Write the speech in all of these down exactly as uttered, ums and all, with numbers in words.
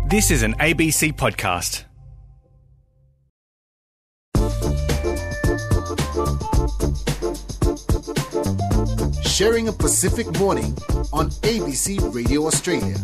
This is an A B C podcast. Sharing a Pacific morning on A B C Radio Australia.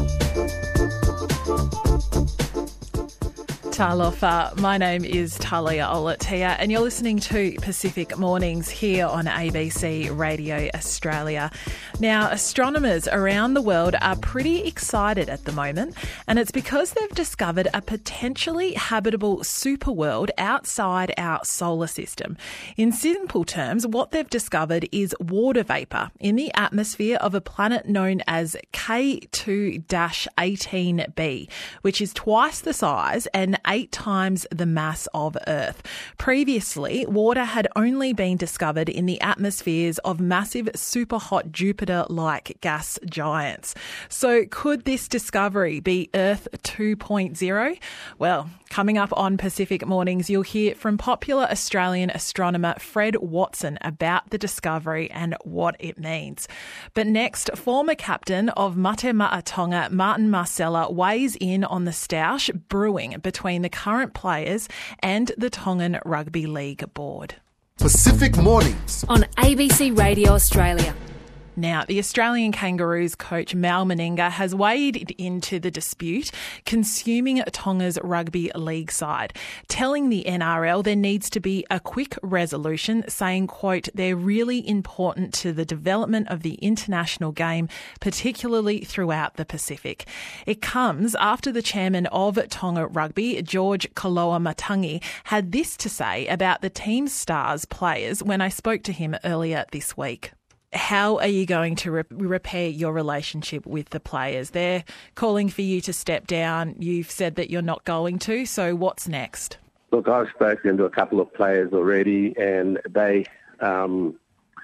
Talofa, my name is Talia Olatia and you're listening to Pacific Mornings here on A B C Radio Australia. Now, astronomers around the world are pretty excited at the moment, and it's because they've discovered a potentially habitable superworld outside our solar system. In simple terms, what they've discovered is water vapour in the atmosphere of a planet known as K two eighteen b, which is twice the size and eight times the mass of Earth. Previously, water had only been discovered in the atmospheres of massive superhot Jupiter-like gas giants. So could this discovery be Earth two point oh? Well, coming up on Pacific Mornings, you'll hear from popular Australian astronomer Fred Watson about the discovery and what it means. But next, former captain of Mate Ma'a Tonga, Martin Marcella, weighs in on the stoush brewing between the current players and the Tongan Rugby League board. Pacific Mornings on A B C Radio Australia. Now, the Australian Kangaroos coach Mal Meninga has waded into the dispute consuming Tonga's rugby league side, telling the N R L there needs to be a quick resolution, saying, quote, they're really important to the development of the international game, particularly throughout the Pacific. It comes after the chairman of Tonga Rugby, George Koloamatangi, had this to say about the team's stars players when I spoke to him earlier this week. How are you going to re- repair your relationship with the players? They're calling for you to step down. You've said that you're not going to, so what's next? Look, I've spoken to a couple of players already, and they um,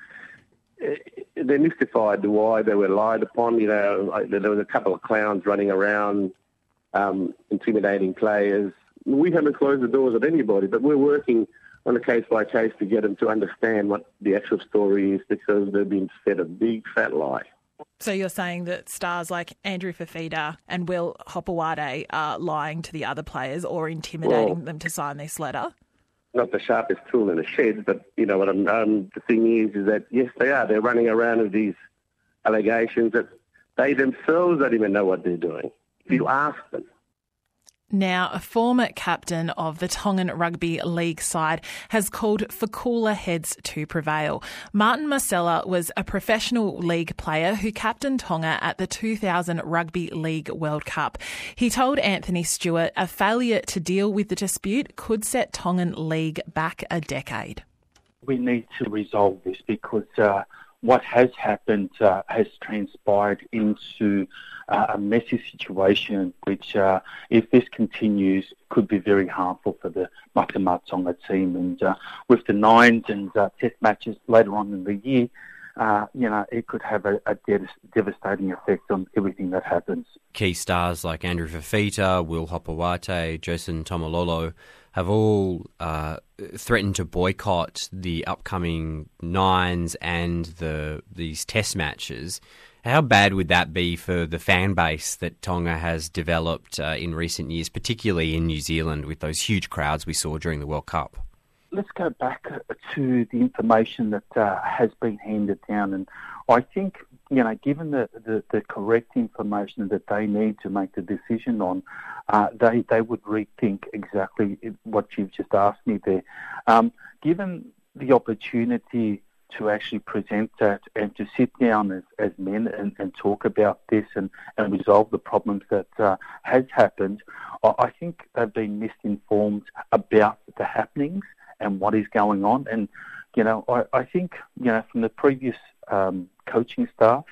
they're mystified why they were lied upon. You know, there was a couple of clowns running around um, intimidating players. We haven't closed the doors at anybody, but we're working on a case-by-case to get them to understand what the actual story is, because they've been fed a big fat lie. So you're saying that stars like Andrew Fafita and Will Hopewade are lying to the other players or intimidating well, them to sign this letter? Not the sharpest tool in the shed, but you know what I'm, um, the thing is, is that, yes, they are. They're running around with these allegations that they themselves don't even know what they're doing. If you ask them. Now, a former captain of the Tongan Rugby League side has called for cooler heads to prevail. Martin Marcella was a professional league player who captained Tonga at the two thousand Rugby League World Cup. He told Anthony Stewart a failure to deal with the dispute could set Tongan league back a decade. We need to resolve this because uh, what has happened uh, has transpired into uh, a messy situation which, uh, if this continues, could be very harmful for the Mate Ma'a Tonga team. And uh, with the nines and uh, test matches later on in the year, uh, you know, it could have a, a dev- devastating effect on everything that happens. Key stars like Andrew Fafita, Will Hopewade, Jason Tomololo have all uh, threatened to boycott the upcoming nines and the these test matches. How bad would that be for the fan base that Tonga has developed uh, in recent years, particularly in New Zealand with those huge crowds we saw during the World Cup? Let's go back to the information that uh, has been handed down. And I think, you know, given the, the, the correct information that they need to make the decision on, uh, they, they would rethink exactly what you've just asked me there. Um, given the opportunity to actually present that and to sit down as, as men and, and talk about this and, and resolve the problems that uh, has happened, I think they've been misinformed about the happenings and what is going on. And, you know, I, I think, you know, from the previous um, coaching staff,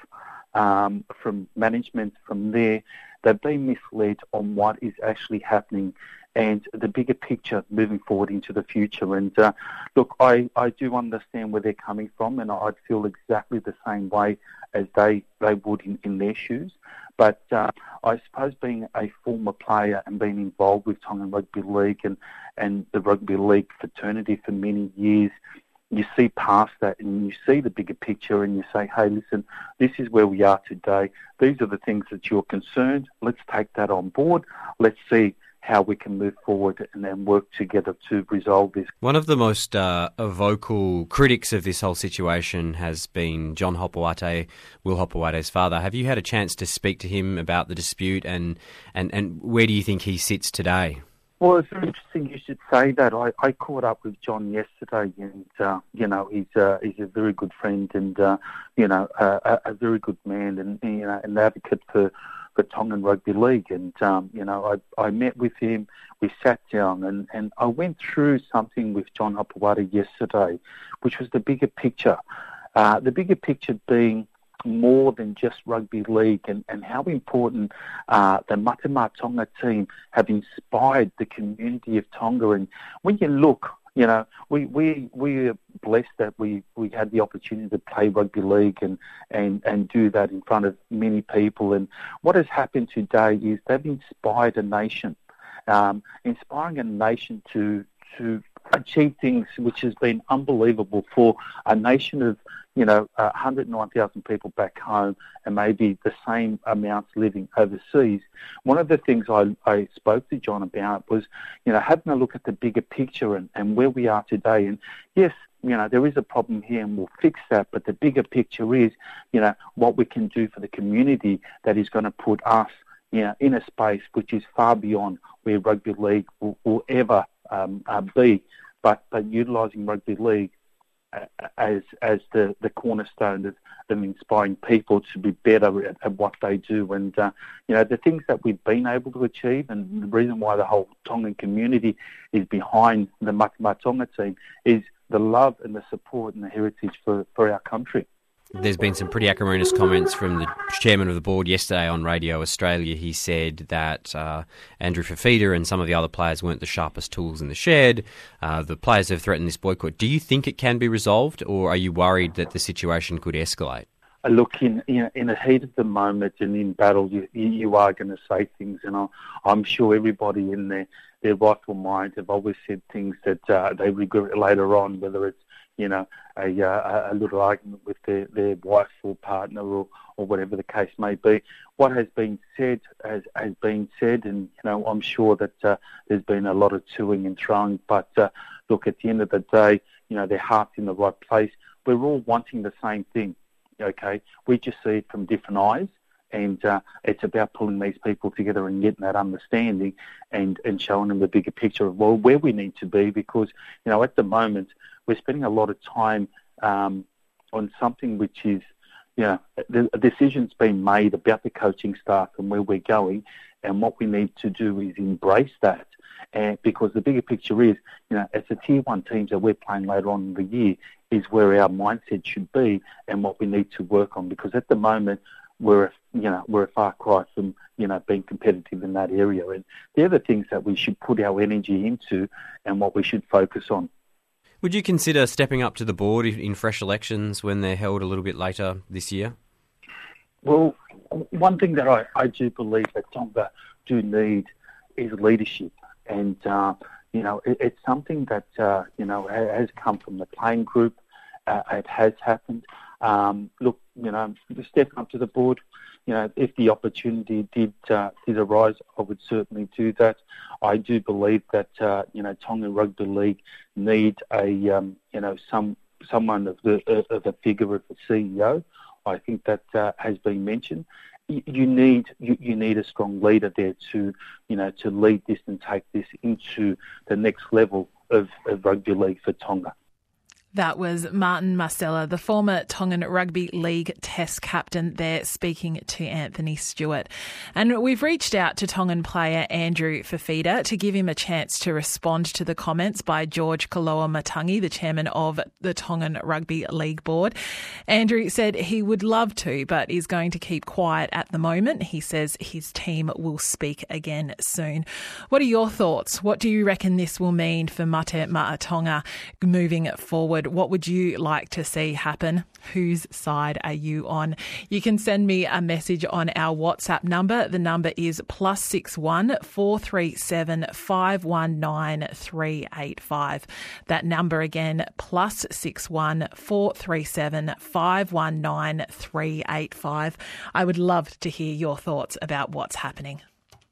um, from management, from there, they've been misled on what is actually happening and the bigger picture moving forward into the future. And uh, look, I, I do understand where they're coming from, and I'd feel exactly the same way as they, they would in, in their shoes. But uh, I suppose being a former player and being involved with Tongan Rugby League and, and the Rugby League fraternity for many years, you see past that and you see the bigger picture and you say, hey, listen, this is where we are today. These are the things that you're concerned. Let's take that on board. Let's see how we can move forward and then work together to resolve this. One of the most uh, vocal critics of this whole situation has been John Hopoate, Will Hopoate's father. Have you had a chance to speak to him about the dispute, and, and, and where do you think he sits today? Well, it's very interesting you should say that. I, I caught up with John yesterday, and uh, you know he's uh, he's a very good friend, and uh, you know uh, a, a very good man, and you know an advocate for, for Tongan Rugby League. And um, you know I, I met with him, we sat down, and, and I went through something with John Hopoate yesterday, which was the bigger picture. Uh, the bigger picture being more than just rugby league, and, and how important uh, the Matamaa Tonga team have inspired the community of Tonga. And when you look, you know, we we we are blessed that we, we had the opportunity to play rugby league and, and, and do that in front of many people. And what has happened today is they've inspired a nation, um, inspiring a nation to to achieve things which has been unbelievable for a nation of, you know, uh, one hundred nine thousand people back home and maybe the same amounts living overseas. One of the things I, I spoke to John about was, you know, having a look at the bigger picture and, and where we are today. And yes, you know, there is a problem here and we'll fix that, but the bigger picture is, you know, what we can do for the community that is going to put us, you know, in a space which is far beyond where rugby league will, will ever um, uh, be, but, but utilising rugby league as as the, the cornerstone of, of inspiring people to be better at, at what they do. And, uh, you know, the things that we've been able to achieve, and the reason why the whole Tongan community is behind the Matamaa Tonga team, is the love and the support and the heritage for, for our country. There's been some pretty acrimonious comments from the chairman of the board yesterday on Radio Australia. He said that uh, Andrew Fifita and some of the other players weren't the sharpest tools in the shed. Uh, the players have threatened this boycott. Do you think it can be resolved, or are you worried that the situation could escalate? Uh, look, in you know, in the heat of the moment and in battle, you, you are going to say things, and I, I'm sure everybody in their, their rightful mind have always said things that uh, they regret later on, whether it's, you know, a, uh, a little argument with their, their wife or partner or, or whatever the case may be. What has been said has, has been said, and, you know, I'm sure that uh, there's been a lot of toing and throwing, but uh, look, at the end of the day, you know, their heart's in the right place. We're all wanting the same thing, okay? We just see it from different eyes, and uh, it's about pulling these people together and getting that understanding and, and showing them the bigger picture of, well, where we need to be, because, you know, at the moment, we're spending a lot of time um, on something which is, you know, the, a decision's been made about the coaching staff and where we're going, and what we need to do is embrace that. And because the bigger picture is, you know, as the tier one teams that we're playing later on in the year is where our mindset should be and what we need to work on. Because at the moment, we're, you know, we're a far cry from, you know, being competitive in that area. And they're the things that we should put our energy into and what we should focus on. Would you consider stepping up to the board in fresh elections when they're held a little bit later this year? Well, one thing that I, I do believe that Tonga do need is leadership. And, uh, you know, it, it's something that, uh, you know, has come from the playing group. Uh, it has happened. Um, look, you know, stepping up to the board, you know, if the opportunity did uh, did arise, I would certainly do that. I do believe that, uh, you know, Tonga Rugby League need a, um, you know, some someone of the of a figure of a C E O. I think that uh, has been mentioned. You, you need you, you need a strong leader there to, you know, to lead this and take this into the next level of, of rugby league for Tonga. That was Martin Marcella, the former Tongan Rugby League Test captain there, speaking to Anthony Stewart. And we've reached out to Tongan player Andrew Fifita to give him a chance to respond to the comments by George Koloamatangi, the chairman of the Tongan Rugby League Board. Andrew said he would love to, but is going to keep quiet at the moment. He says his team will speak again soon. What are your thoughts? What do you reckon this will mean for Mate Ma'a Tonga moving forward forward, what would you like to see happen? Whose side are you on? You can send me a message on our WhatsApp number. The number is plus six one four three seven five one nine three eight five. That number again, plus six one four three seven five one nine three eight five. I would love to hear your thoughts about what's happening.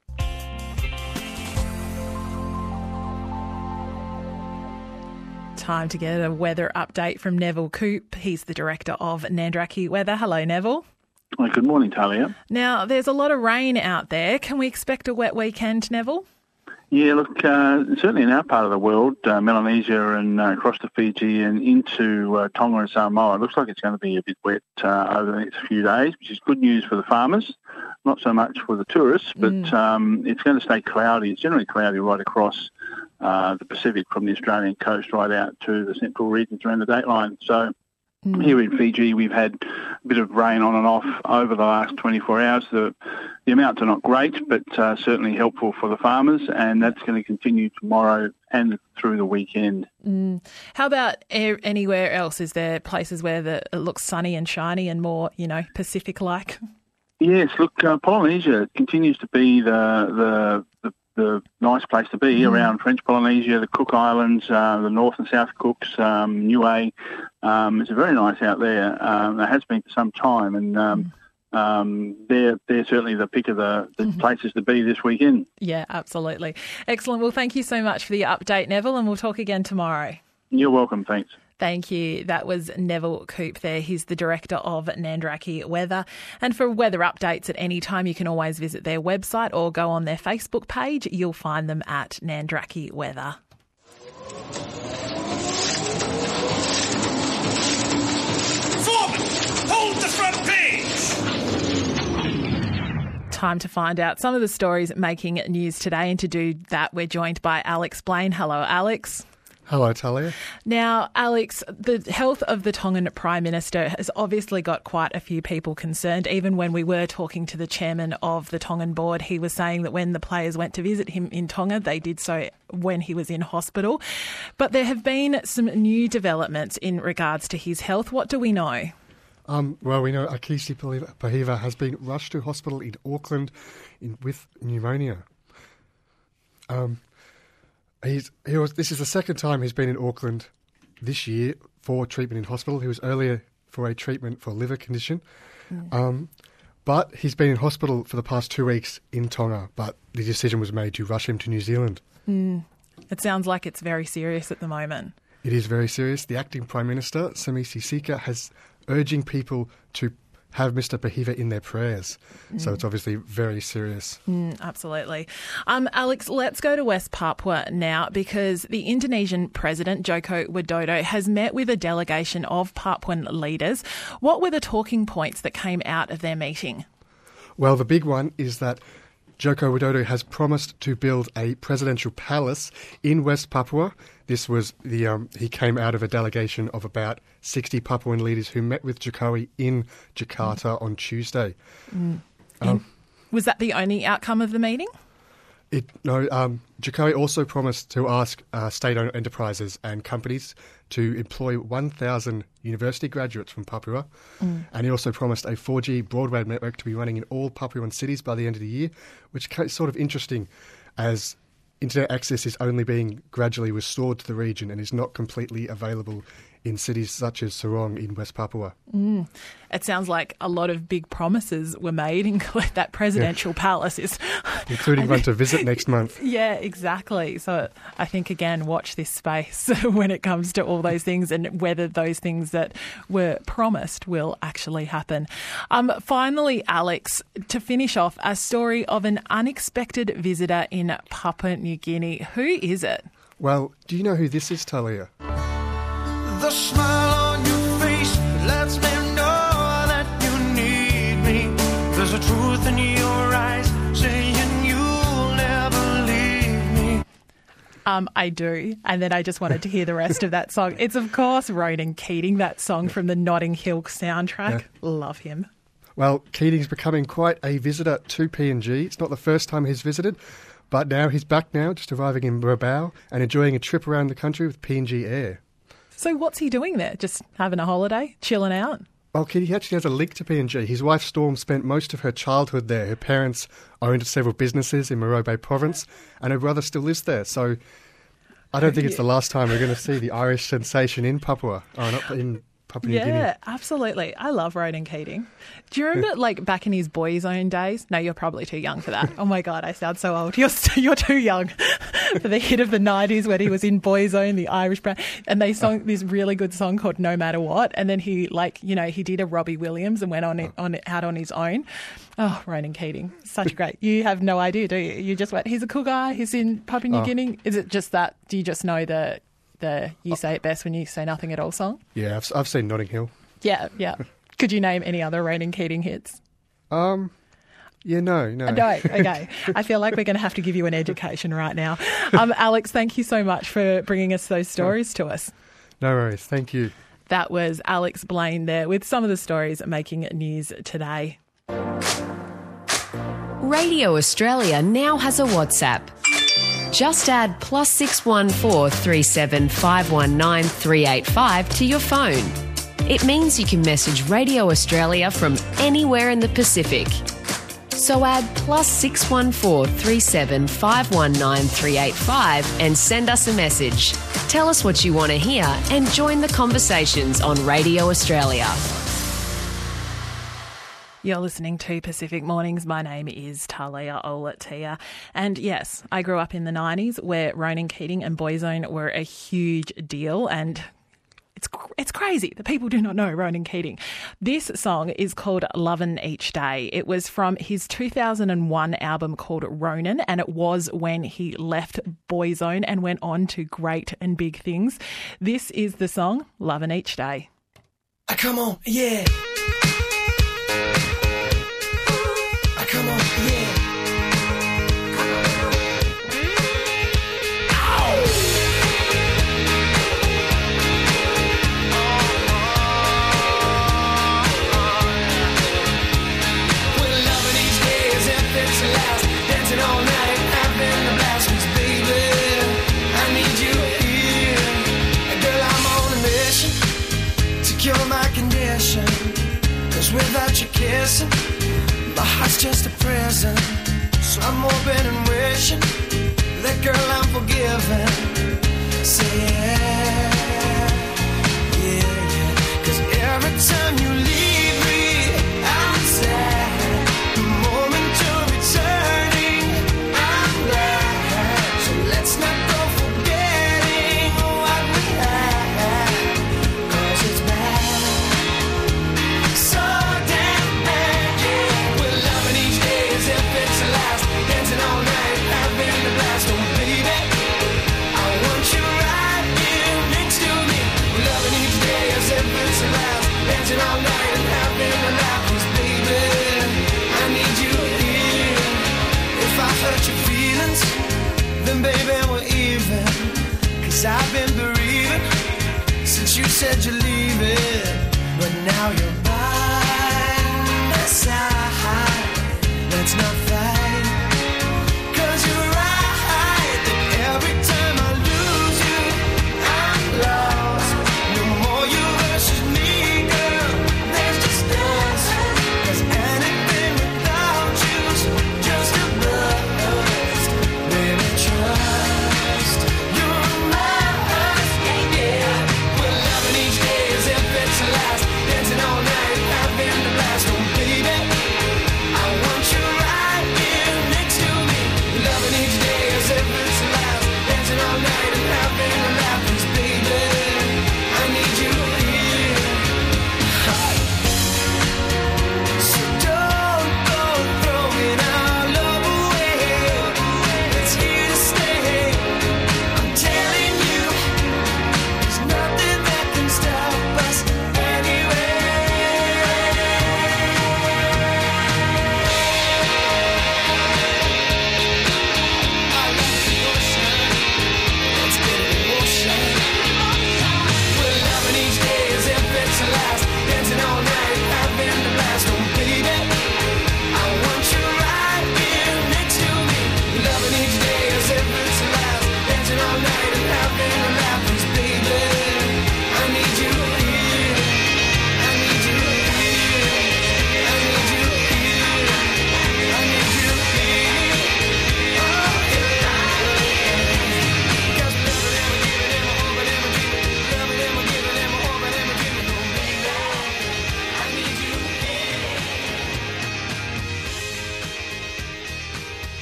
Time to get a weather update from Neville Coop. He's the director of Nandraki Weather. Hello, Neville. Well, good morning, Talia. Now, there's a lot of rain out there. Can we expect a wet weekend, Neville? Yeah, look, uh, certainly in our part of the world, uh, Melanesia and uh, across to Fiji and into uh, Tonga and Samoa, it looks like it's going to be a bit wet uh, over the next few days, which is good news for the farmers, not so much for the tourists, but mm. um, it's going to stay cloudy. It's generally cloudy right across uh, the Pacific from the Australian coast right out to the central regions around the dateline. So mm. here in Fiji, we've had a bit of rain on and off over the last twenty-four hours. The, the amounts are not great, but uh, certainly helpful for the farmers, and that's going to continue tomorrow and through the weekend. Mm. How about air, anywhere else? Is there places where the, it looks sunny and shiny and more, you know, Pacific-like? Yes, look, uh, Polynesia continues to be the the, the the nice place to be mm. around French Polynesia, the Cook Islands, uh, the North and South Cooks, um, Niue. Um, it's very nice out there. Um, it has been for some time, and um, mm. um, they're they're certainly the pick of the, the mm-hmm. places to be this weekend. Yeah, absolutely. Excellent. Well, thank you so much for the update, Neville, and we'll talk again tomorrow. You're welcome. Thanks. Thank you. That was Neville Coop there. He's the director of Nandraki Weather. And for weather updates at any time, you can always visit their website or go on their Facebook page. You'll find them at Nandraki Weather. Foreman, hold the front page! Time to find out some of the stories making news today. And to do that, we're joined by Alex Blaine. Hello, Alex. Hello, Talia. Now, Alex, the health of the Tongan Prime Minister has obviously got quite a few people concerned. Even when we were talking to the chairman of the Tongan board, he was saying that when the players went to visit him in Tonga, they did so when he was in hospital. But there have been some new developments in regards to his health. What do we know? Um, well, we know Akisi Pahiva has been rushed to hospital in Auckland in, with pneumonia. Um... He's, he was. This is the second time he's been in Auckland this year for treatment in hospital. He was earlier for a treatment for a liver condition. Mm. Um, but he's been in hospital for the past two weeks in Tonga, but the decision was made to rush him to New Zealand. Mm. It sounds like it's very serious at the moment. It is very serious. The acting Prime Minister, Samisi Sika, has urging people to have Mister Pahiva in their prayers. Mm. So it's obviously very serious. Mm, absolutely. Um, Alex, let's go to West Papua now, because the Indonesian President, Joko Widodo, has met with a delegation of Papuan leaders. What were the talking points that came out of their meeting? Well, the big one is that Joko Widodo has promised to build a presidential palace in West Papua. This was the um, he came out of a delegation of about sixty Papuan leaders who met with Jokowi in Jakarta mm. on Tuesday. Mm. Um, was that the only outcome of the meeting? It, no, um, Jokowi also promised to ask uh, state-owned enterprises and companies to employ one thousand university graduates from Papua. Mm. And he also promised a four G broadband network to be running in all Papuan cities by the end of the year, which is sort of interesting as internet access is only being gradually restored to the region and is not completely available in cities such as Sorong in West Papua. Mm. It sounds like a lot of big promises were made, including that presidential yeah. palace is... Including one to visit next month. Yeah, exactly. So I think, again, watch this space when it comes to all those things and whether those things that were promised will actually happen. Um, finally, Alex, to finish off, a story of an unexpected visitor in Papua New Guinea. Who is it? Well, do you know who this is, Talia? The smile on your face lets me know that you need me. There's a truth in your eyes saying you'll never leave me. Um, I do. And then I just wanted to hear the rest of that song. It's, of course, Ronan Keating, that song from the Notting Hill soundtrack. Yeah. Love him. Well, Keating's becoming quite a visitor to P N G. It's not the first time he's visited, but now he's back now, just arriving in Rabaul and enjoying a trip around the country with P N G Air. So what's he doing there? Just having a holiday, chilling out? Well, Kitty, he actually has a link to P N G. His wife Storm spent most of her childhood there. Her parents owned several businesses in Morobe Province, and her brother still lives there. So I don't think it's the last time we're going to see the Irish sensation in Papua, or not in Papua New Guinea. Yeah, absolutely. I love Ronan Keating. Do you remember, like, back in his Boyzone days? No, you're probably too young for that. Oh, my God, I sound so old. You're you're too young for the hit of the nineties when he was in Boyzone, the Irish band, and they sung this really good song called No Matter What, and then he, like, you know, he did a Robbie Williams and went on it, on it, out on his own. Oh, Ronan Keating, such great. You have no idea, do you? You just went, he's a cool guy, he's in Papua New Oh. Guinea. Is it just that, do you just know the, the You Say It Best When You Say Nothing at All song? Yeah, I've, I've seen Notting Hill. Yeah, yeah. Could you name any other Ronan Keating hits? Um, yeah, no, no. No, okay. I feel like we're going to have to give you an education right now. Um, Alex, thank you so much for bringing us those stories to us. No worries, thank you. That was Alex Blaine there with some of the stories making news today. Radio Australia now has a WhatsApp. Just add plus six one four three seven five one nine three eight five to your phone. It means you can message Radio Australia from anywhere in the Pacific. So add plus six one four three seven five one nine three eight five and send us a message. Tell us what you want to hear and join the conversations on Radio Australia. You're listening to Pacific Mornings. My name is Talia Olatia. And yes, I grew up in the nineties where Ronan Keating and Boyzone were a huge deal, and It's it's crazy that people do not know Ronan Keating. This song is called Lovin' Each Day. It was from his two thousand one album called Ronan, and it was when he left Boyzone and went on to great and big things. This is the song, Lovin' Each Day. Ah, come on, yeah. Ah, come on, yeah. Without you kissing, my heart's just a prison. So I'm hoping and wishing that girl I'm forgiven. Say yeah, yeah, yeah. Cause every time you leave me, I'm sad. The moment you're returning, I'm glad. So let's not go forgetting what we had. Cause it's bad. So all night and having a laugh, 'cause baby, I need you here. If I hurt your feelings, then baby we're even. 'Cause I've been bereaving since you said you're leaving. But now you're by my side. Let's not fight. 'Cause you're right that every time I lose you, I'm lost. No more you versus me. Dancing all night, having the blast. Oh baby, I want you right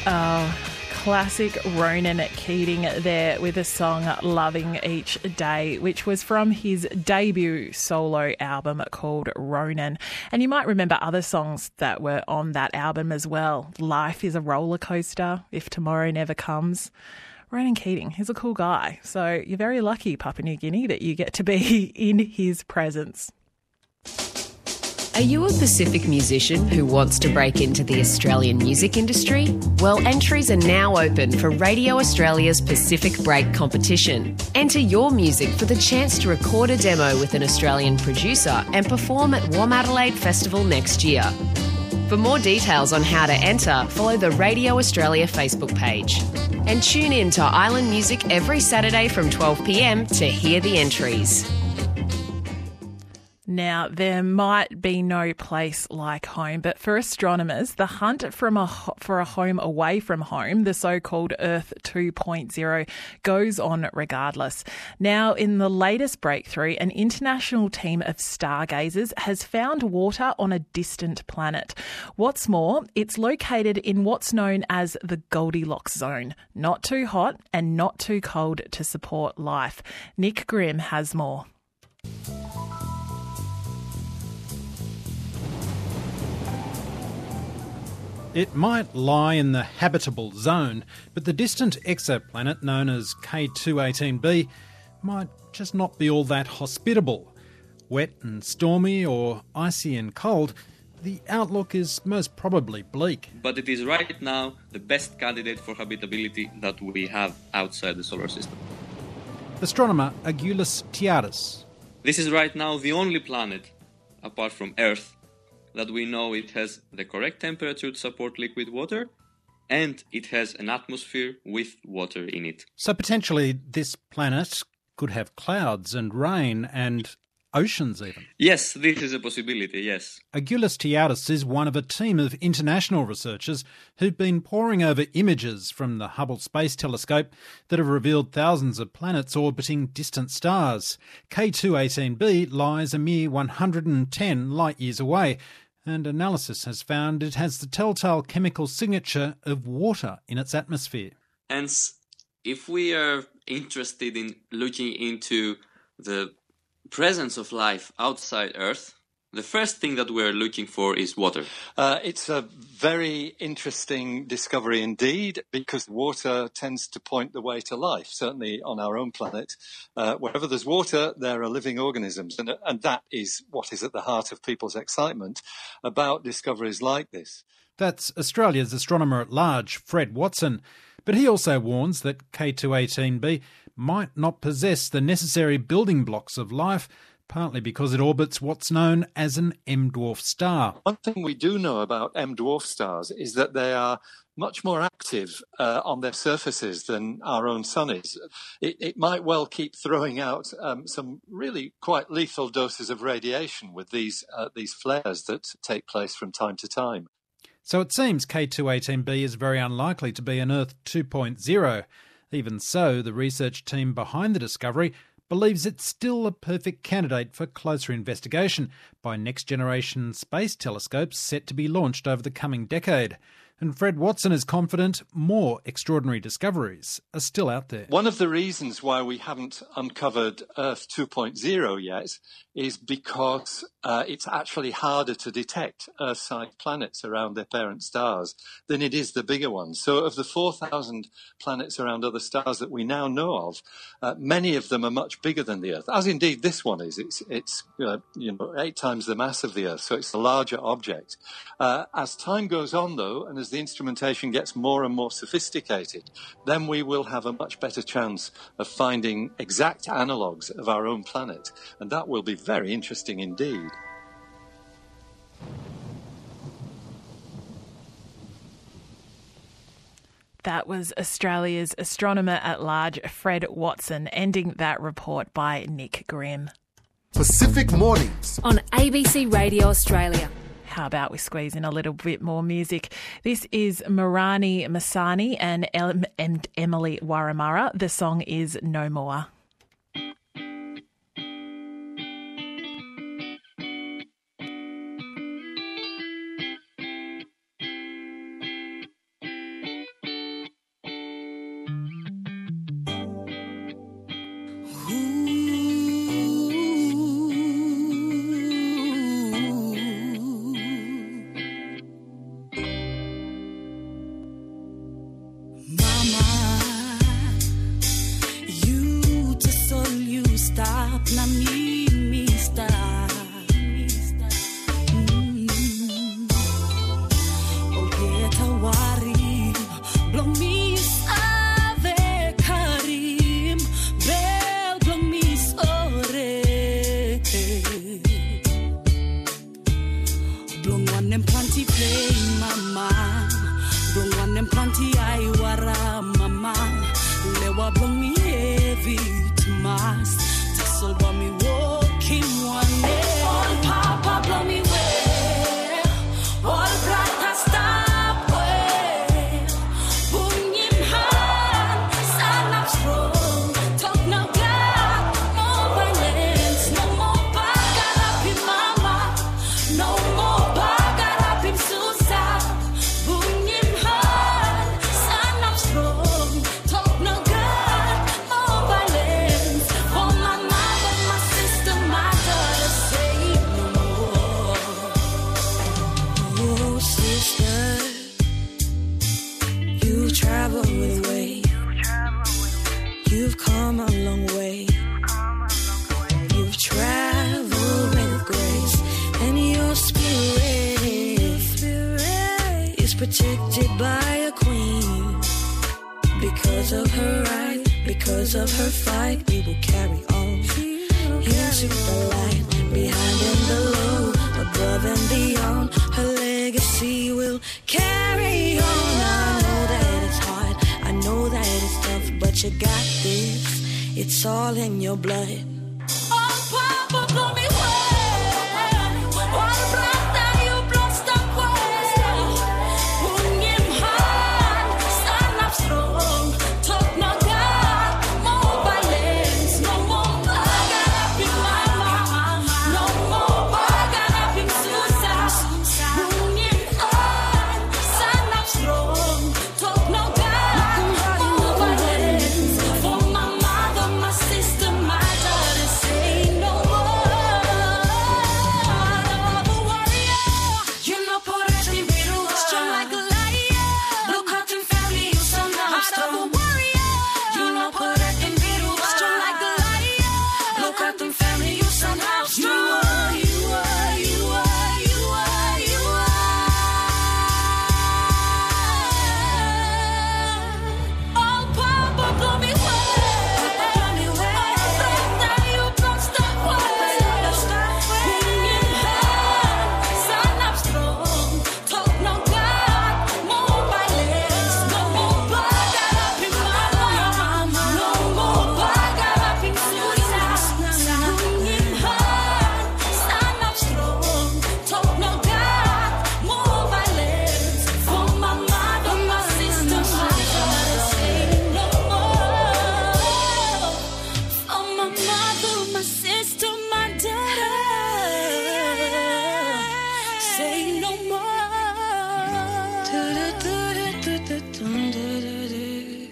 Oh, classic Ronan Keating there with a song Loving Each Day, which was from his debut solo album called Ronan. And you might remember other songs that were on that album as well. Life is a Roller Coaster, If Tomorrow Never Comes. Ronan Keating, he's a cool guy. So you're very lucky, Papua New Guinea, that you get to be in his presence. Are you a Pacific musician who wants to break into the Australian music industry? Well, entries are now open for Radio Australia's Pacific Break competition. Enter your music for the chance to record a demo with an Australian producer and perform at Womadelaide Festival next year. For more details on how to enter, follow the Radio Australia Facebook page. And tune in to Island Music every Saturday from twelve p m to hear the entries. Now, there might be no place like home, but for astronomers, the hunt from a, for a home away from home, the so-called Earth two point oh, goes on regardless. Now, in the latest breakthrough, an international team of stargazers has found water on a distant planet. What's more, it's located in what's known as the Goldilocks zone, not too hot and not too cold to support life. Nick Grimm has more. It might lie in the habitable zone, but the distant exoplanet known as K two eighteen b might just not be all that hospitable. Wet and stormy or icy and cold, the outlook is most probably bleak. But it is right now the best candidate for habitability that we have outside the solar system. Astronomer Agulus Tiaris. This is right now the only planet, apart from Earth, that we know it has the correct temperature to support liquid water, and it has an atmosphere with water in it. So potentially this planet could have clouds and rain and oceans even. Yes, this is a possibility, yes. Agulus Tiaris is one of a team of international researchers who've been poring over images from the Hubble Space Telescope that have revealed thousands of planets orbiting distant stars. K two eighteen b lies a mere one hundred ten light-years away, and analysis has found it has the telltale chemical signature of water in its atmosphere. And if we are interested in looking into the presence of life outside Earth, the first thing that we're looking for is water. Uh, it's a very interesting discovery indeed, because water tends to point the way to life, certainly on our own planet. Uh, wherever there's water, there are living organisms, and, and that is what is at the heart of people's excitement about discoveries like this. That's Australia's astronomer at large, Fred Watson, but he also warns that K two eighteen b might not possess the necessary building blocks of life, partly because it orbits what's known as an M-dwarf star. One thing we do know about M-dwarf stars is that they are much more active uh, on their surfaces than our own sun is. It, it might well keep throwing out um, some really quite lethal doses of radiation with these uh, these flares that take place from time to time. So it seems K two eighteen b is very unlikely to be an Earth two point oh. Even so, the research team behind the discovery believes it's still a perfect candidate for closer investigation by next-generation space telescopes set to be launched over the coming decade. And Fred Watson is confident more extraordinary discoveries are still out there. One of the reasons why we haven't uncovered Earth two point oh yet is because uh, it's actually harder to detect Earth-sized planets around their parent stars than it is the bigger ones. So of the four thousand planets around other stars that we now know of, uh, many of them are much bigger than the Earth, as indeed this one is. It's, it's uh, you know, eight times the mass of the Earth, so it's a larger object. Uh, as time goes on, though, and as the instrumentation gets more and more sophisticated, then we will have a much better chance of finding exact analogues of our own planet, and that will be very interesting indeed. That was Australia's astronomer at large, Fred Watson, ending that report by Nick Grimm. Pacific Mornings on A B C Radio Australia. How about we squeeze in a little bit more music? This is Marani Masani and, El- and Emily Waramara. The song is No More. na mimi star. Mm. Olgeta wari, blomis ave karim, bel blomis ore. Blong one and plenty play mama, blong one and plenty I wara mama. Lewa blong me heavy to mass, tassel by me walking one day. All papa blow me way, all bright as stop way. Boom in hand, stand up strong, talk no God, no violence, no more bag up in mama, no more bag up in Susa. Boom in hand, stand up strong, talk no God, no violence. For my mother, my sister, my daughter, say no more. Oh, sister, you've traveled away. You've come a long way. You've traveled with grace, and your spirit is protected by a queen. Because of her right, because of her fight, we will carry on into the light, behind and below, above and beyond. Her legacy will carry on. I know that it's hard, I know that it's tough, but you got this. It's all in your blood. Oh, Papa, blow me away. All blood that you blessed up with. Boom in hand, stand up strong. Talk no God, more violence, no more bag up in mama, no more bag up in Susa. Boom in hand, stand up strong. Talk no God, more violence. For my mother, my sister, my daughter, say no more. I'm a warrior, you know, Porter, strong like a lion. Look out and family, you so now strong. I'm a warrior, you know, Porter, strong like a lion. Look out and family, you so now strong. You are, you are, you are, you are, you are. Oh, Papa, blow me away. All breath that you blessed up with. Boom in hand, stand up strong. Talk no God, more violence, no more bag up in mama, no more bag up in Susa. Boom in hand, stand up strong. Talk no God, more violence. For my mother, my sister, my daughter, say no more. For my mother, my sister, my daughter, say no more.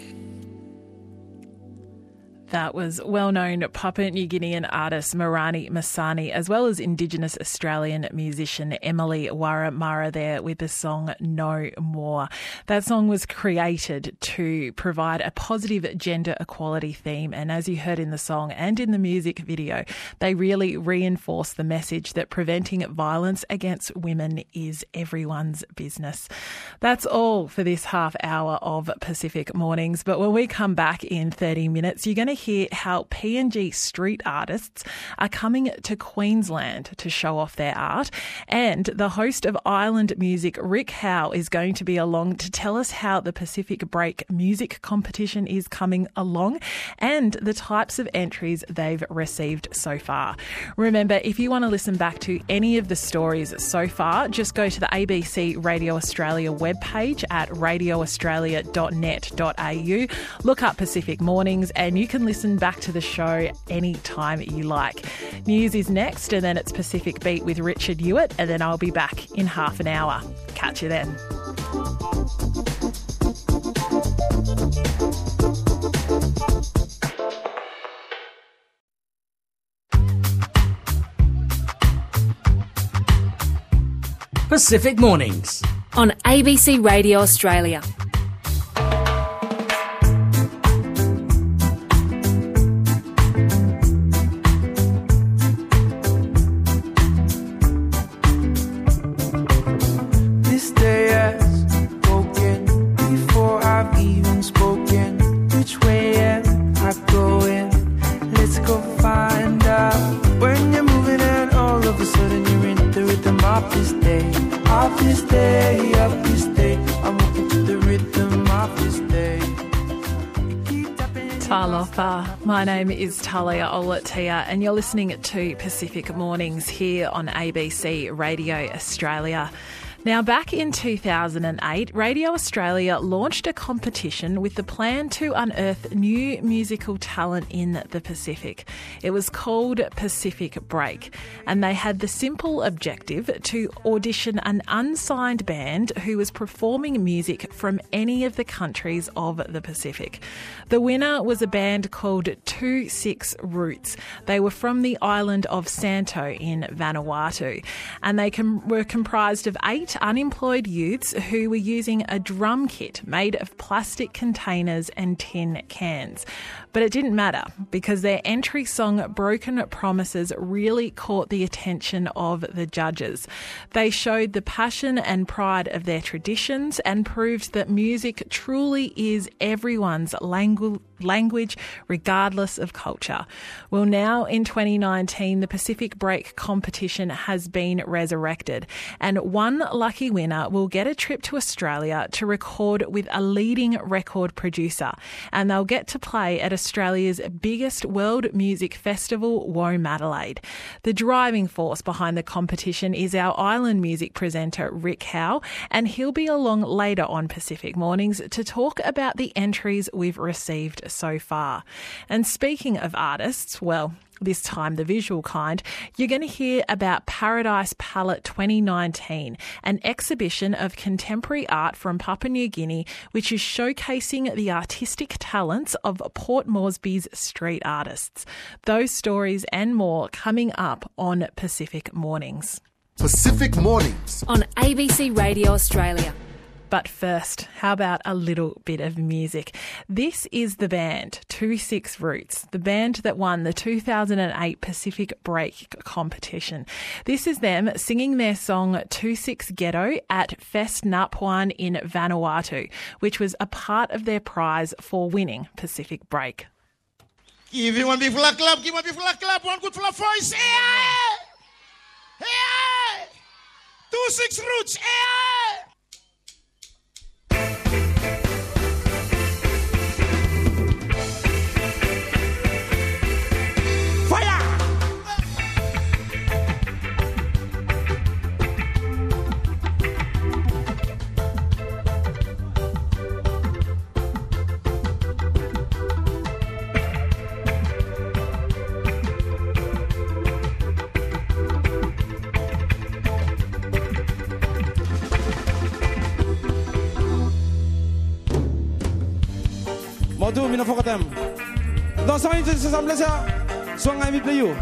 That was well-known Papua New Guinean artist Marani Masani, as well as Indigenous Australian musician Emily Waramara there with the song No More. That song was created to provide a positive gender equality theme, and as you heard in the song and in the music video, they really reinforce the message that preventing violence against women is everyone's business. That's all for this half hour of Pacific Mornings, but when we come back in thirty minutes, you're going to hear how P N G street artists are coming to Queensland to show off their art. And the host of Island Music, Rick Howe, is going to be along to tell us how the Pacific Break music competition is coming along and the types of entries they've received so far. Remember, if you want to listen back to any of the stories so far, just go to the A B C Radio Australia webpage at radio australia dot net dot a u. Look up Pacific Mornings and you can listen back to the show anytime you like. News is next, and then it's Pacific Beat with Richard Hewitt, and then I'll be back in half an hour. Catch you then. Pacific Mornings on A B C Radio Australia. Falofa. My name is Talia Olatia and you're listening to Pacific Mornings here on A B C Radio Australia. Now, back in two thousand eight, Radio Australia launched a competition with the plan to unearth new musical talent in the Pacific. It was called Pacific Break, and they had the simple objective to audition an unsigned band who was performing music from any of the countries of the Pacific. The winner was a band called Two Six Roots. They were from the island of Santo in Vanuatu, and they com- were comprised of eight unemployed youths who were using a drum kit made of plastic containers and tin cans. But it didn't matter because their entry song Broken Promises really caught the attention of the judges. They showed the passion and pride of their traditions and proved that music truly is everyone's langu- language regardless of culture. Well, now in twenty nineteen, the Pacific Break competition has been resurrected, and one lucky winner will get a trip to Australia to record with a leading record producer, and they'll get to play at Australia's biggest world music festival, Womadelaide. The driving force behind the competition is our island music presenter, Rick Howe, and he'll be along later on Pacific Mornings to talk about the entries we've received so far. And speaking of artists, well, this time the visual kind, you're going to hear about Paradise Palette twenty nineteen, an exhibition of contemporary art from Papua New Guinea, which is showcasing the artistic talents of Port Moresby's street artists. Those stories and more coming up on Pacific Mornings. Pacific Mornings on A B C Radio Australia. But first, how about a little bit of music? This is the band, Two Six Roots, the band that won the two thousand eight Pacific Break competition. This is them singing their song Two Six Ghetto at Fest Napwan in Vanuatu, which was a part of their prize for winning Pacific Break. Give you one big full of clap, give one big full of clap, one good full of voice. Hey! Hey! Two Six Roots. Hey! Modu mina fokatem. Dans sa minute se semble ça. Son ami play you.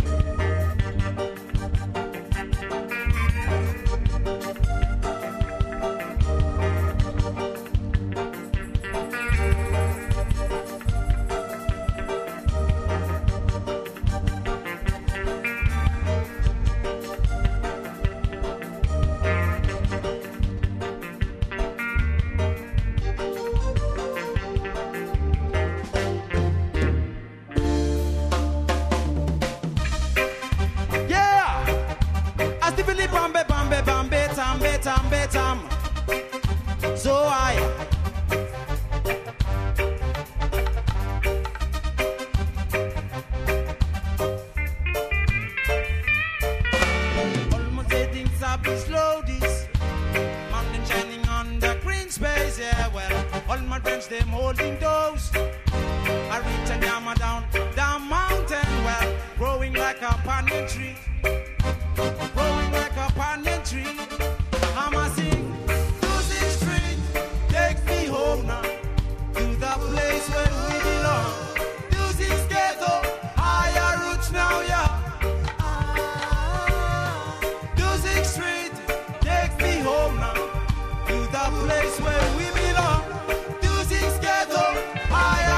Place where we belong. Two Six Ghetto, higher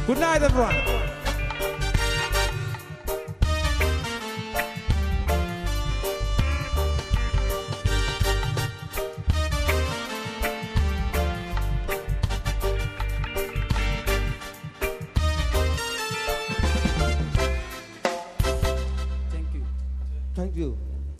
Good night, everyone. Thank you.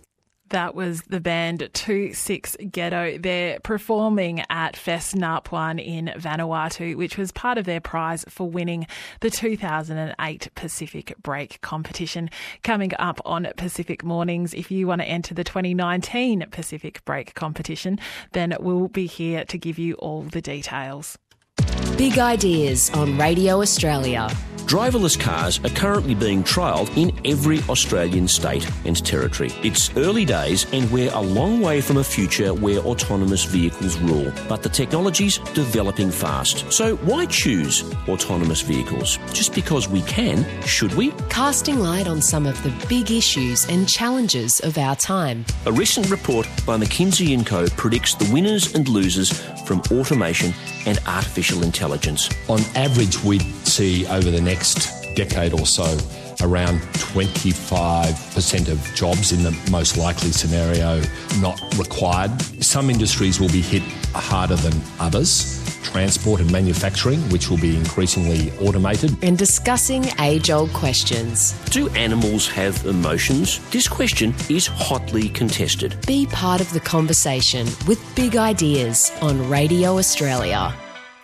That was the band two six Ghetto. They're performing at Fest Napuan in Vanuatu, which was part of their prize for winning the two thousand eight Pacific Break competition. Coming up on Pacific Mornings, if you want to enter the twenty nineteen Pacific Break competition, then we'll be here to give you all the details. Big Ideas on Radio Australia. Driverless cars are currently being trialled in every Australian state and territory. It's early days and we're a long way from a future where autonomous vehicles rule. But the technology's developing fast. So why choose autonomous vehicles? Just because we can, should we? Casting light on some of the big issues and challenges of our time. A recent report by McKinsey and Co predicts the winners and losers from automation and artificial intelligence. On average, we'd see over the next decade or so around twenty-five percent of jobs in the most likely scenario not required. Some industries will be hit harder than others. Transport and manufacturing, which will be increasingly automated. And discussing age-old questions. Do animals have emotions? This question is hotly contested. Be part of the conversation with Big Ideas on Radio Australia.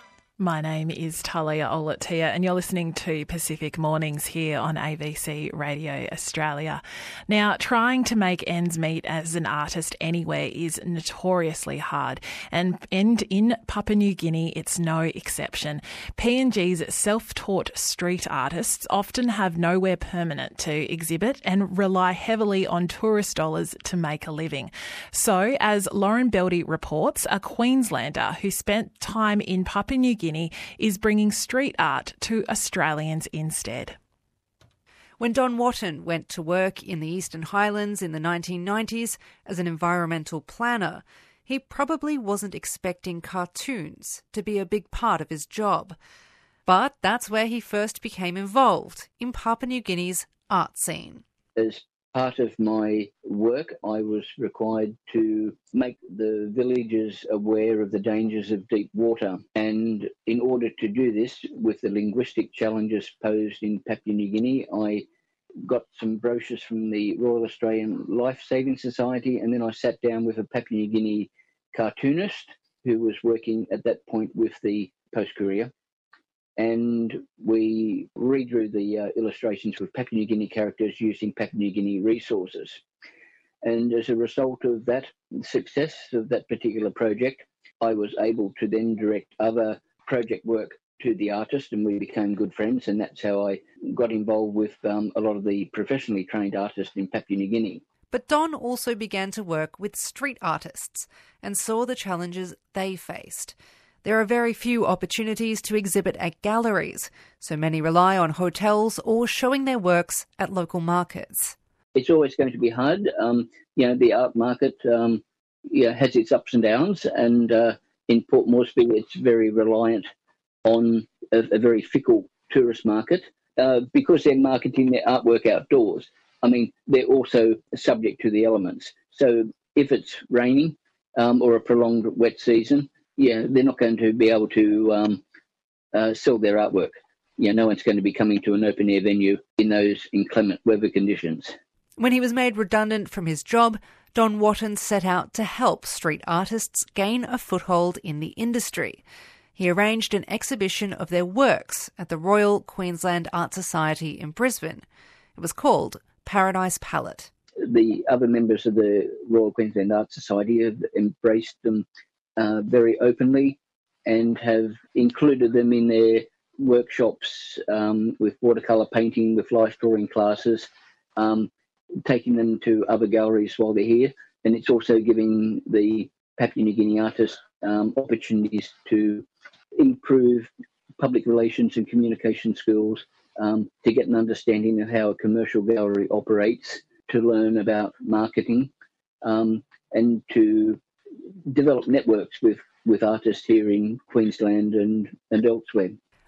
My name is Talia Olatia and you're listening to Pacific Mornings here on A B C Radio Australia. Now, trying to make ends meet as an artist anywhere is notoriously hard, and in Papua New Guinea it's no exception. P N G's self-taught street artists often have nowhere permanent to exhibit and rely heavily on tourist dollars to make a living. So, as Lauren Beldy reports, a Queenslander who spent time in Papua New Guinea is bringing street art to Australians instead. When Don Watton went to work in the Eastern Highlands in the nineteen nineties as an environmental planner, he probably wasn't expecting cartoons to be a big part of his job. But that's where he first became involved, in Papua New Guinea's art scene. As part of my work, I was required to make the villagers aware of the dangers of deep water. And in order to do this, with the linguistic challenges posed in Papua New Guinea, I got some brochures from the Royal Australian Life Saving Society, and then I sat down with a Papua New Guinea cartoonist who was working at that point with the Post Courier. And we redrew the uh, illustrations with Papua New Guinea characters using Papua New Guinea resources. And as a result of that success of that particular project, I was able to then direct other project work to the artist, and we became good friends. And that's how I got involved with um, a lot of the professionally trained artists in Papua New Guinea. But Don also began to work with street artists and saw the challenges they faced. There are very few opportunities to exhibit at galleries, so many rely on hotels or showing their works at local markets. It's always going to be hard. Um, you know, the art market um, yeah, has its ups and downs, and uh, in Port Moresby it's very reliant on a, a very fickle tourist market. Uh, because they're marketing their artwork outdoors, I mean, they're also subject to the elements. So if it's raining um, or a prolonged wet season, yeah, they're not going to be able to um, uh, sell their artwork. Yeah, no one's going to be coming to an open-air venue in those inclement weather conditions. When he was made redundant from his job, Don Watton set out to help street artists gain a foothold in the industry. He arranged an exhibition of their works at the Royal Queensland Art Society in Brisbane. It was called Paradise Palette. The other members of the Royal Queensland Art Society have embraced them uh, very openly and have included them in their workshops um, with watercolour painting, with life drawing classes, um, taking them to other galleries while they're here. And it's also giving the Papua New Guinea artists um, opportunities to improve public relations and communication skills, um, to get an understanding of how a commercial gallery operates, to learn about marketing, um, and to develop networks with, with artists here in Queensland and, and elsewhere.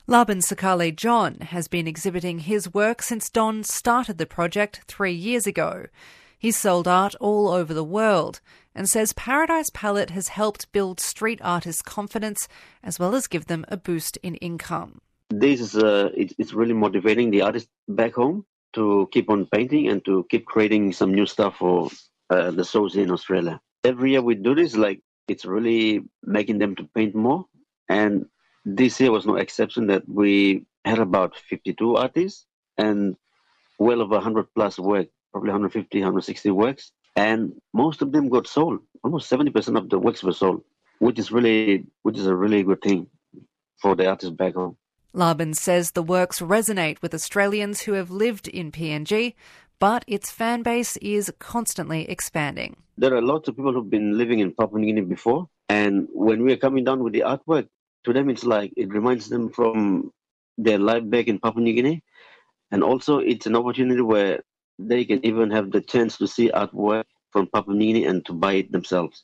Laban Sakale John has been exhibiting his work since Don started the project three years ago. He's sold art all over the world and says Paradise Palette has helped build street artists' confidence as well as give them a boost in income. This is uh, it, it's really motivating the artists back home to keep on painting and to keep creating some new stuff for uh, the shows in Australia. Every year we do this, like it's really making them to paint more. And this year was no exception, that we had about fifty-two artists and well over one hundred plus work, probably one hundred fifty, one hundred sixty works. And most of them got sold. Almost seventy percent of the works were sold, which is really, which is a really good thing for the artists back home. Laban says the works resonate with Australians who have lived in P N G, but its fan base is constantly expanding. There are lots of people who've been living in Papua New Guinea before, and when we are coming down with the artwork, to them it's like it reminds them from their life back in Papua New Guinea, and also it's an opportunity where they can even have the chance to see artwork from Papua New Guinea and to buy it themselves.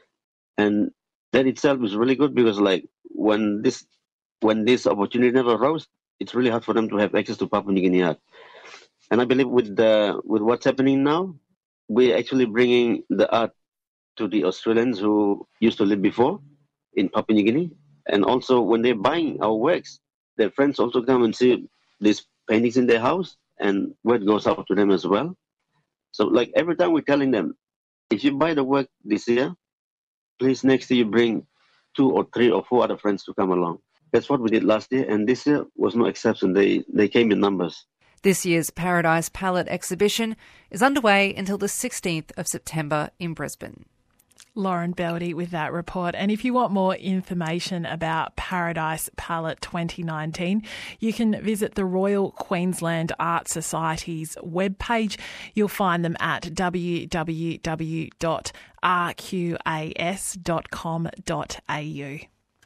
And that itself is really good, because like when this when this opportunity never arose, it's really hard for them to have access to Papua New Guinea art. And I believe with the with what's happening now, we're actually bringing the art to the Australians who used to live before in Papua New Guinea. And also when they're buying our works, their friends also come and see these paintings in their house, and word goes out to them as well. So like every time we're telling them, if you buy the work this year, please next year you bring two or three or four other friends to come along. That's what we did last year, and this year was no exception. They they came in numbers. This year's Paradise Palette exhibition is underway until the sixteenth of September in Brisbane. Lauren Beldy with that report. And if you want more information about Paradise Palette twenty nineteen, you can visit the Royal Queensland Art Society's webpage. You'll find them at w w w dot r q a s dot com dot a u.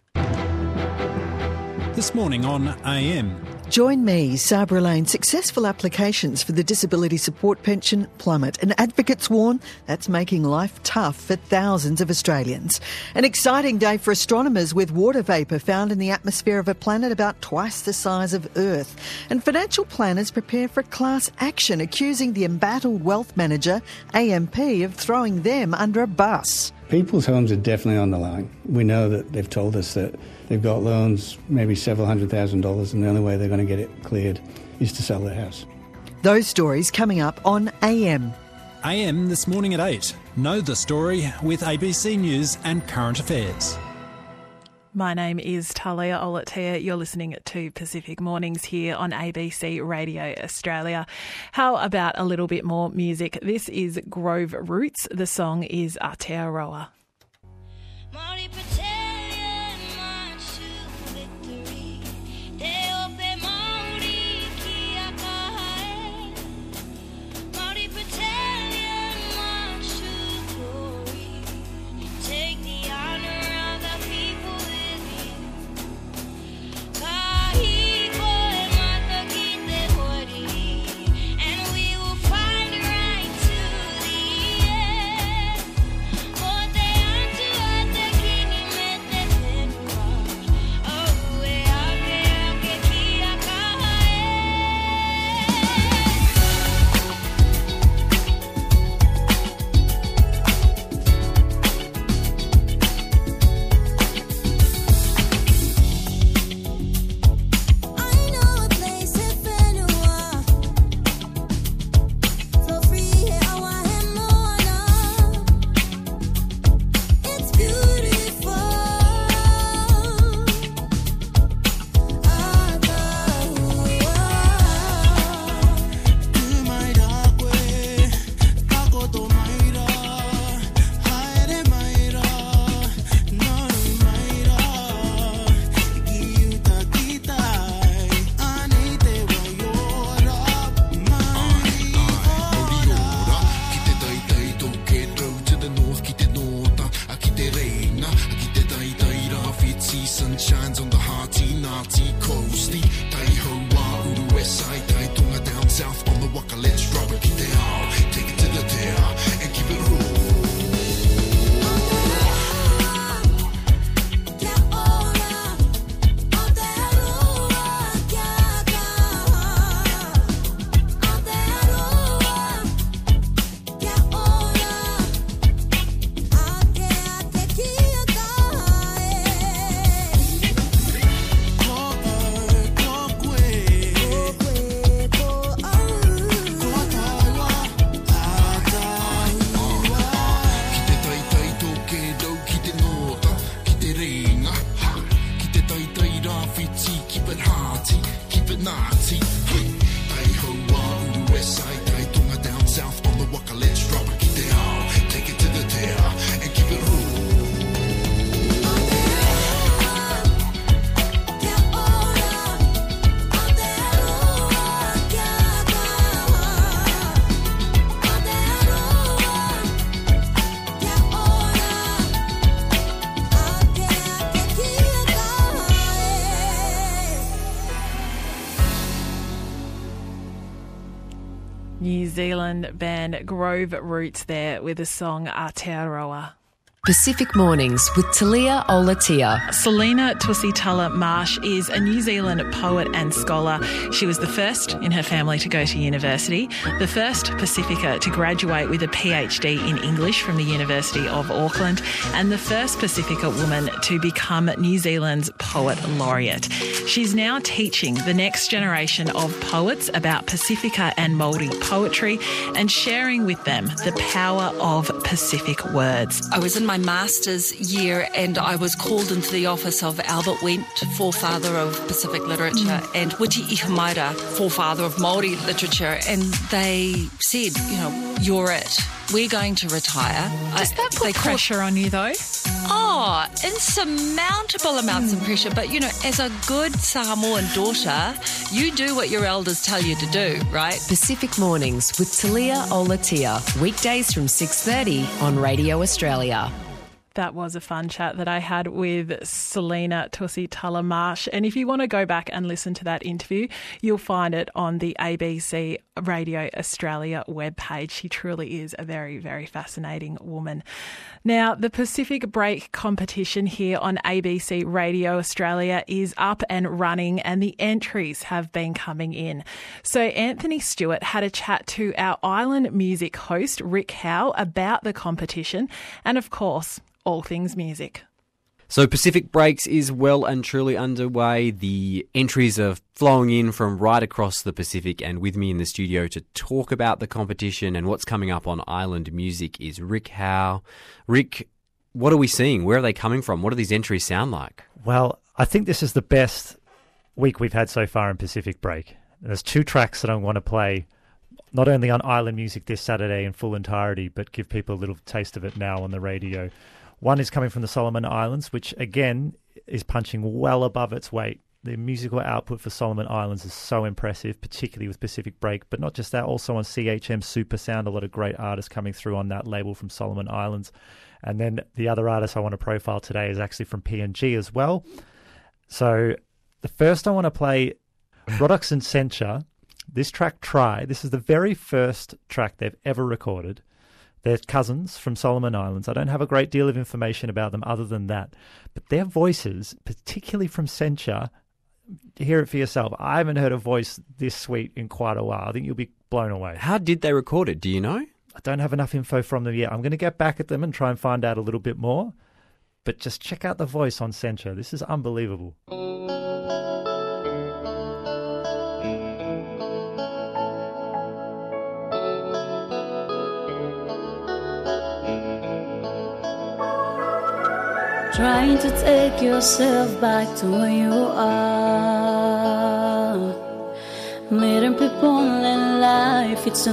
This morning on A M. Join me, Sabra Lane. Successful applications for the Disability Support Pension plummet, and advocates warn that's making life tough for thousands of Australians. An exciting day for astronomers, with water vapour found in the atmosphere of a planet about twice the size of Earth. And financial planners prepare for class action, accusing the embattled wealth manager, A M P, of throwing them under a bus. People's homes are definitely on the line. We know that they've told us that they've got loans, maybe several hundred thousand dollars, and the only way they're going to get it cleared is to sell their house. Those stories coming up on A M. A M this morning at eight. Know the story with A B C News and Current Affairs. My name is Talia Olatia. You're listening to Pacific Mornings here on A B C Radio Australia. How about a little bit more music? This is Grove Roots. The song is Aotearoa. New Zealand band Grove Roots there with the song Aotearoa. Pacific Mornings with Talia Olatia. Selena Tusitala Marsh is a New Zealand poet and scholar. She was the first in her family to go to university, the first Pacifica to graduate with a PhD in English from the University of Auckland, and the first Pacifica woman to become New Zealand's Poet Laureate. She's now teaching the next generation of poets about Pacifica and Māori poetry and sharing with them the power of Pacific words. I was in my master's year and I was called into the office of Albert Wendt, forefather of Pacific literature, mm. and Witi Ihamaira, forefather of Māori literature, and they said, you know, you're it. We're going to retire. Does that put pressure on you though? Oh, insurmountable amounts mm. of pressure. But, you know, as a good Samoan daughter, you do what your elders tell you to do, right? Pacific Mornings with Talia Olatia. Weekdays from six thirty on Radio Australia. That was a fun chat that I had with Selena Tusitala Marsh. And if you want to go back and listen to that interview, you'll find it on the A B C Radio Australia webpage. She truly is a very, very fascinating woman. Now, the Pacific Break competition here on A B C Radio Australia is up and running and the entries have been coming in. So Anthony Stewart had a chat to our Island Music host, Rick Howe, about the competition and, of course, all things music. So Pacific Breaks is well and truly underway. The entries are flowing in from right across the Pacific, and with me in the studio to talk about the competition and what's coming up on Island Music is Rick Howe. Rick, what are we seeing? Where are they coming from? What do these entries sound like? Well, I think this is the best week we've had so far in Pacific Break. There's two tracks that I want to play, not only on Island Music this Saturday in full entirety, but give people a little taste of it now on the radio. One is coming from the Solomon Islands, which, again, is punching well above its weight. The musical output for Solomon Islands is so impressive, particularly with Pacific Break. But not just that, also on C H M Super Sound, a lot of great artists coming through on that label from Solomon Islands. And then the other artist I want to profile today is actually from P N G as well. So the first I want to play, Rodox and Sencha. This track, Try. This is the very first track they've ever recorded. They're cousins from Solomon Islands. I don't have a great deal of information about them other than that. But their voices, particularly from Sencha, hear it for yourself. I haven't heard a voice this sweet in quite a while. I think you'll be blown away. How did they record it? Do you know? I don't have enough info from them yet. I'm going to get back at them and try and find out a little bit more. But just check out the voice on Sencha. This is unbelievable. Trying to take yourself back to where you are. Meeting people in life, it's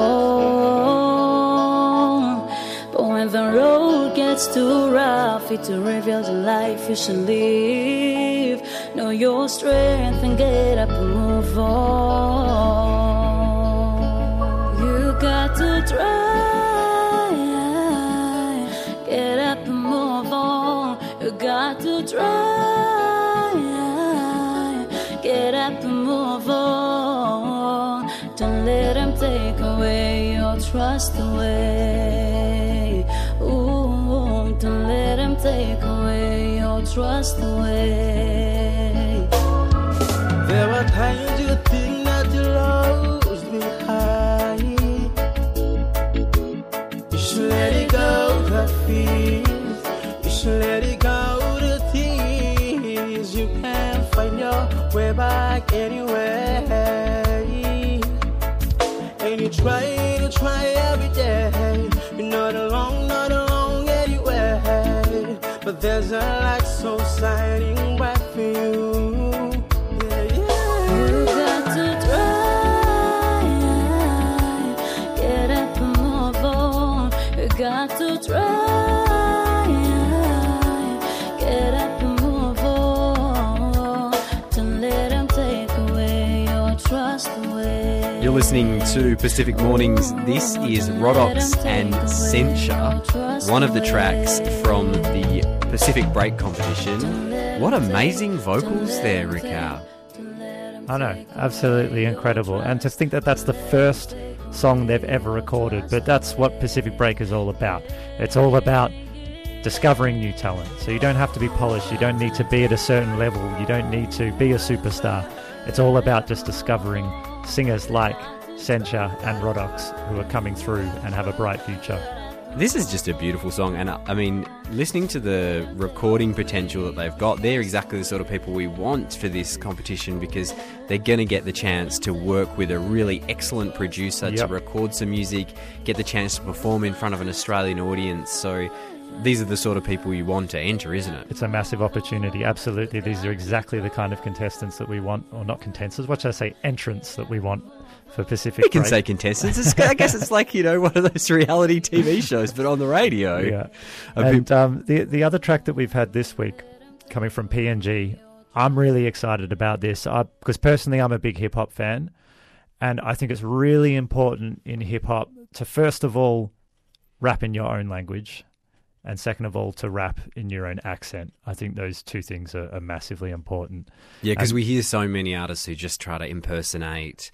normal. But when the road gets too rough, it reveals the life you should live. Know your strength and get up and move on. You got to try. Get up and move on. You got to try. Get up and move on. Don't let them take away your trust away. Ooh, don't let them take away your trust away. There are times you think that you lost behind. You should let it go, that feels. You should let it go, the things. You can't find your way back anyway. And you try to try every day. You're not alone, not alone anyway. But there's a light so shining bright for you. Yeah, yeah. You got to try. Get up and move on. You got to try. Get up and move on. Don't let them take away your trust away. You're listening to Pacific Mornings. This is Rodox and Sencha, one of the tracks from the Pacific Break competition. What amazing vocals there, Rick Howe. I know, absolutely incredible. And to think that that's the first song they've ever recorded. But that's what Pacific Break is all about. It's all about discovering new talent. So you don't have to be polished. You don't need to be at a certain level. You don't need to be a superstar. It's all about just discovering singers like Sencha and Rodox who are coming through and have a bright future. This is just a beautiful song, and I mean, listening to the recording potential that they've got, they're exactly the sort of people we want for this competition, because they're going to get the chance to work with a really excellent producer Yep. to record some music, get the chance to perform in front of an Australian audience. So these are the sort of people you want to enter, isn't it? It's a massive opportunity, absolutely. These are exactly the kind of contestants that we want, or not contestants, what should I say, entrants that we want for Pacific We can Break. say contestants. It's, I guess it's like, you know, one of those reality T V shows, but on the radio. Yeah. A And bit- um, the the other track that we've had this week, coming from P N G, I'm really excited about this I, because personally I'm a big hip hop fan, and I think it's really important in hip hop to first of all rap in your own language, and second of all to rap in your own accent. I think those two things are, are massively important. Yeah, because And- we hear so many artists who just try to impersonate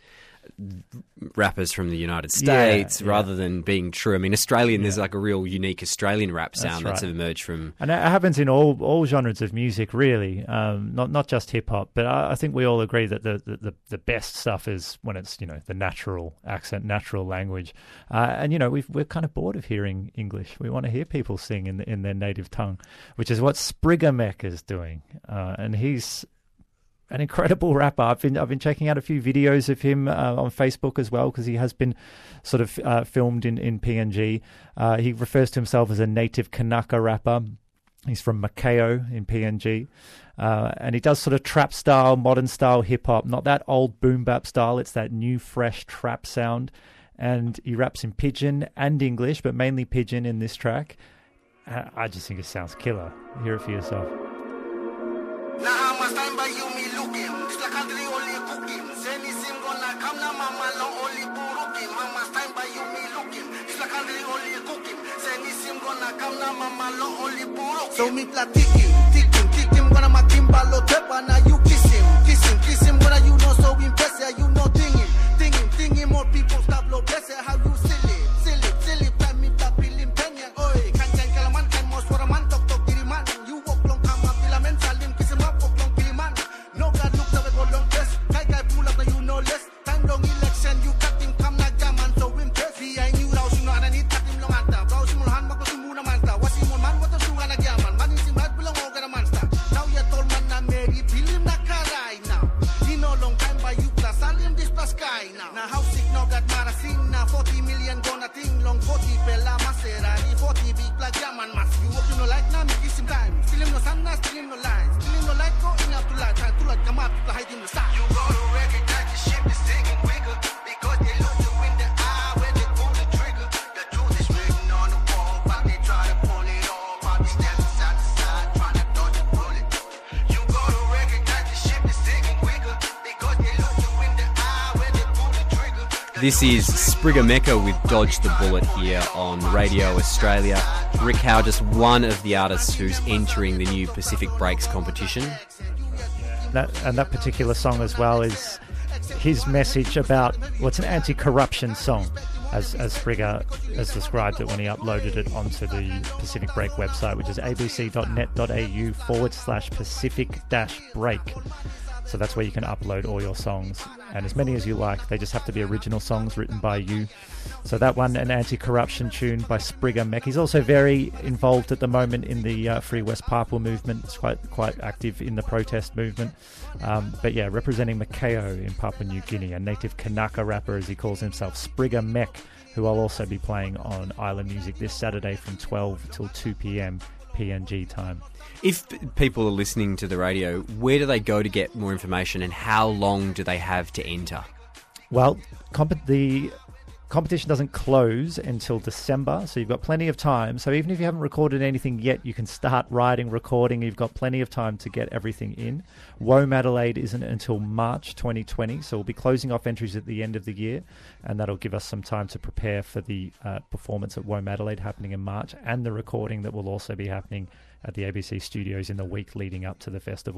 rappers from the United States Yeah, yeah. rather than being true. I mean, Australian, there's like a real unique Australian rap That's sound that's, right. emerged from... And it happens in all all genres of music, really, um, not not just hip hop. But I, I think we all agree that the, the, the best stuff is when it's, you know, the natural accent, natural language. Uh, and you know, we've, we're kind of bored of hearing English. We want to hear people sing in in their native tongue, which is what Sprigga Mek is doing. Uh, and he's an incredible rapper. I've been I've been checking out a few videos of him uh, on Facebook as well, because he has been sort of uh, filmed in in P N G. Uh, he refers to himself as a native Kanaka rapper. He's from Macao in P N G, uh, and he does sort of trap style, modern style hip hop, not that old boom bap style. It's that new, fresh trap sound, and he raps in Pidgin and English, but mainly Pidgin in this track. Uh, I just think it sounds killer. Hear it for yourself. So me platikim, tikim, tikim, gonna makimba lo tepa, now you kiss him, kiss him, kiss him, gonna you know so impressive, you know dinging, dinging, dinging, more people stop lo bless how you silly, silly, silly, plan me black billion penya, oi, can can kalaman, can most for a man, tok tok diriman, you walk long come up, filament, salim, kiss him up, walk long kiliman, no God looks up, go long dress, guy guy pull up, now you know less, time long election, you cut him, come na gaman, so impress, he I knew how she know, and I need cut him long anta, bro, she mulhan, bako si muna manta, wasi mun man, what the suga na gaman, man is him, bad below, gonna monster, now you told man na Mary, feel him na karay now, he no long time by you plus, salim this plus sky now, now how sick no got marasin, now forty million gonna ting long, forty pela Maserati, forty big black gaman mas, you walk you no like now, me kiss him time, still him no sun, still him no lines, still him no light, go in up to light, time to light, come up, to hide him the side. You go to recognize the ship is singing quicker, because they look you in the eye when they pull the trigger, the truth is written on the wall, but they try to pull it off, I'll be standing side to side, trying to dodge a bullet. You go to recognize the ship is singing quicker, because they look you in the eye when they pull the trigger. This is Sprigga Mecca with Dodge the Bullet here on Radio Australia. Rick Howe, just one of the artists who's entering the new Pacific Breaks competition. That, and that particular song as well is his message about what's an anti-corruption song, as as Sprigga has described it when he uploaded it onto the Pacific Break website, which is abc.net.au forward slash Pacific dash break. So that's where you can upload all your songs, and as many as you like. They just have to be original songs written by you. So that one, an anti-corruption tune by Sprigga Mek. He's also very involved at the moment in the uh, Free West Papua movement. It's quite quite active in the protest movement. Um, but yeah, representing Macao in Papua New Guinea, a native Kanaka rapper as he calls himself, Sprigga Mek, who I'll also be playing on Island Music this Saturday from twelve till two p.m. P N G time. If people are listening to the radio, where do they go to get more information, and how long do they have to enter? Well, comp- the competition doesn't close until December, so you've got plenty of time. So even if you haven't recorded anything yet, you can start writing, recording. You've got plenty of time to get everything in. WOME Adelaide isn't until March twenty twenty, so we'll be closing off entries at the end of the year, and that'll give us some time to prepare for the uh, performance at WOME Adelaide happening in March, and the recording that will also be happening at the A B C studios in the week leading up to the festival.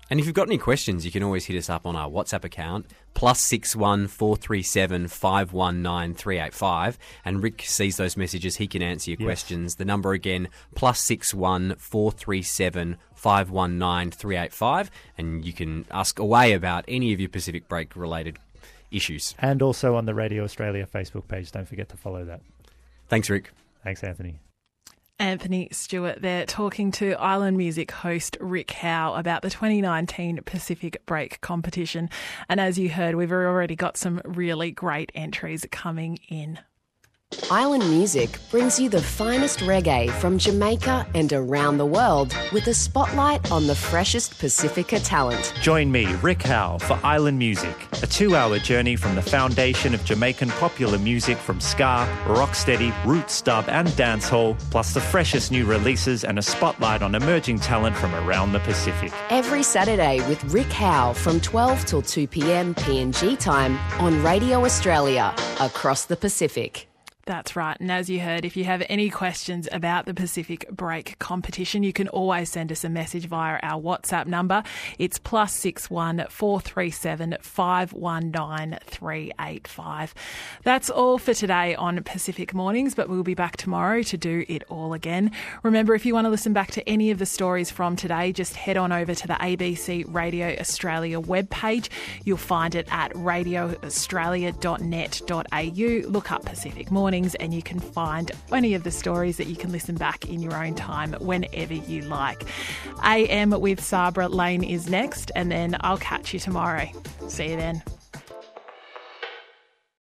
And if you've got any questions, you can always hit us up on our WhatsApp account, plus six one four three seven five one nine three eight five. And Rick sees those messages. He can answer your Yes. questions. The number again, plus six one four three seven five one nine three eight five. And you can ask away about any of your Pacific Break related issues. And also on the Radio Australia Facebook page. Don't forget to follow that. Thanks, Rick. Thanks, Anthony. Anthony Stewart there talking to Island Music host Rick Howe about the twenty nineteen Pacific Break competition. And as you heard, we've already got some really great entries coming in. Island Music brings you the finest reggae from Jamaica and around the world with a spotlight on the freshest Pacifica talent. Join me, Rick Howe, for Island Music, a two-hour journey from the foundation of Jamaican popular music from ska, rocksteady, roots, dub and dancehall, plus the freshest new releases and a spotlight on emerging talent from around the Pacific. Every Saturday with Rick Howe from twelve till two p.m. P N G time on Radio Australia, across the Pacific. That's right. And as you heard, if you have any questions about the Pacific Break competition, you can always send us a message via our WhatsApp number. It's plus six one four three seven five one nine three eight five. That's all for today on Pacific Mornings, but we'll be back tomorrow to do it all again. Remember, if you want to listen back to any of the stories from today, just head on over to the A B C Radio Australia webpage. You'll find it at radio australia dot net dot a u. Look up Pacific Mornings and you can find any of the stories that you can listen back in your own time whenever you like. A M with Sabra Lane is next, and then I'll catch you tomorrow. See you then.